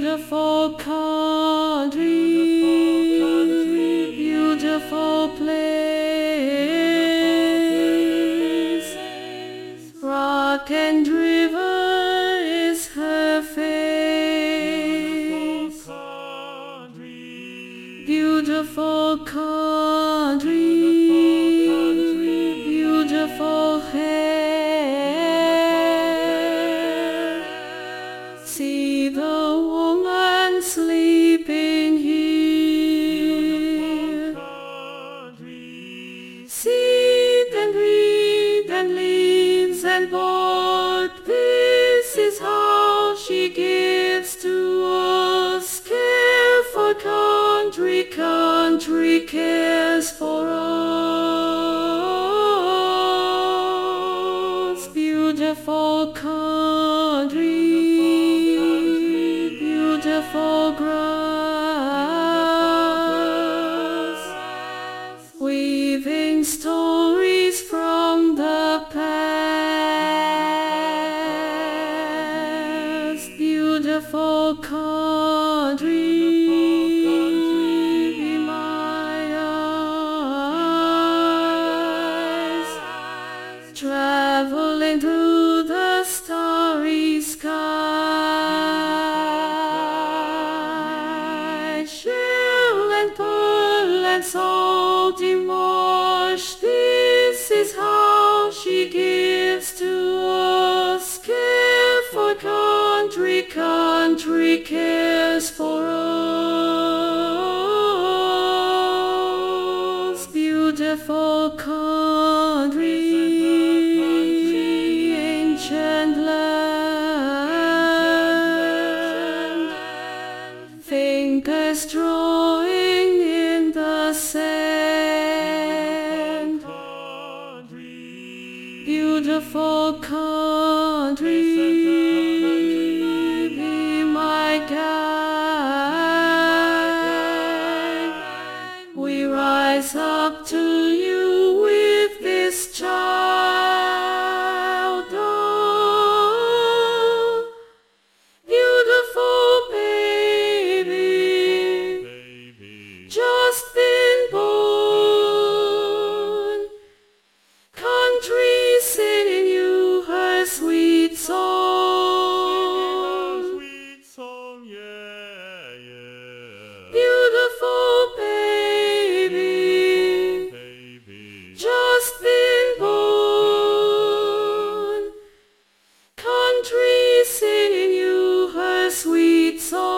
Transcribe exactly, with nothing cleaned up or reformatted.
Beautiful country, beautiful place. Rock and river is her face. Beautiful country, beautiful hair. See the woman sleeping here. Sit and read and leaves and board. This is how she gives to us. Care for country, country cares for us. Beautiful country, beautiful grass, weaving stories from the past. Beautiful country, be my eyes, traveling through the starry sky. Shell and pearl and salty marsh, this is how she gives to us. Care for country, country cares for us. Beautiful country, ancient land, fingers drawing in the sand. Beautiful country, be my guide. We rise up to you with this child. Oh, beautiful baby, just been born. Country singing you her sweet song. Beautiful baby, just been born. Country singing you her sweet song.